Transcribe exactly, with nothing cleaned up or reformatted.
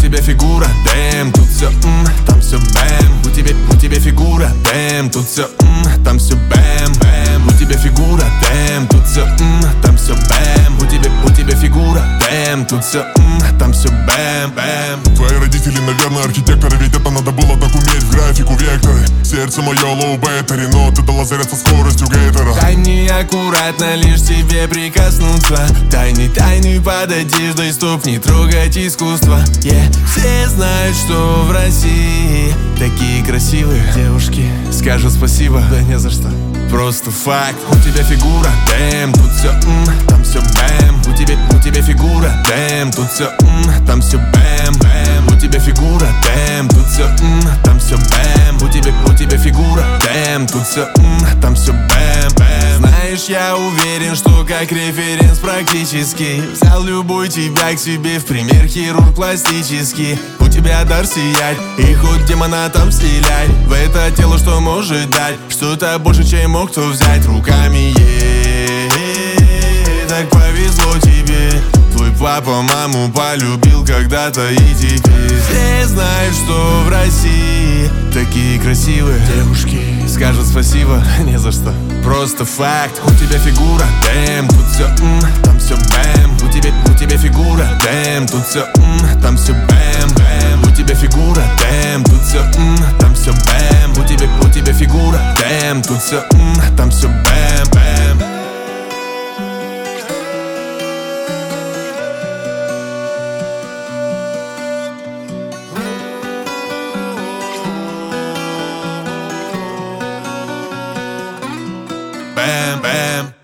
тебя фигура, дэм, тут все, м, там все бэм. У тебя, у тебя фигура, дэм, тут все, м, там все бэм, бэм. У тебя фигура, дэм, тут все, м, там все бэм. У тебя, у тебя фигура, дэм, тут все, м, там все бэм, бэм. Твои родители, наверное, архитекторы, ведь это надо было так уметь в графику векторы. Сердце мое лоу беттери, но ты дала заряд со скоростью гейтера. Дай мне аккуратно лишь тебе прикоснуться. Тайный, тайный под одеждой стоп, не трогать искусство. Yeah. Все знают, что в России такие красивые девушки скажут спасибо, да не за что. Просто факт. У тебя фигура, дэм, тут все, м, там все бэм. У тебя, у тебя фигура, дэм, тут все, м, там все бэм, бэм. У тебя фигура, дэм, тут все, м, там все бэм. У тебя, у тебя фигура, дэм, тут все, м, там все бэм, бэм. Знаешь, я уверен, что как референс практически взял любой тебя к себе в пример, хирург пластический. У тебя дар сиять, и хоть демона там стреляй. В это тело что может дать? Что-то больше, чем мог кто взять руками, е так повезло тебе. Твой папа маму полюбил когда-то и теперь все знают, что в России такие красивые девушки скажут спасибо, не за что. Просто факт. У тебя фигура, дэм, тут все, м, там все бэм. У тебя, у тебя фигура, дэм, тут все, м, там все бэм, бэм. У тебя фигура, дэм, тут все, м, там все бэм. У тебя, у тебя фигура, дэм, тут все, м, там все бэм, бэм. Bam, bam.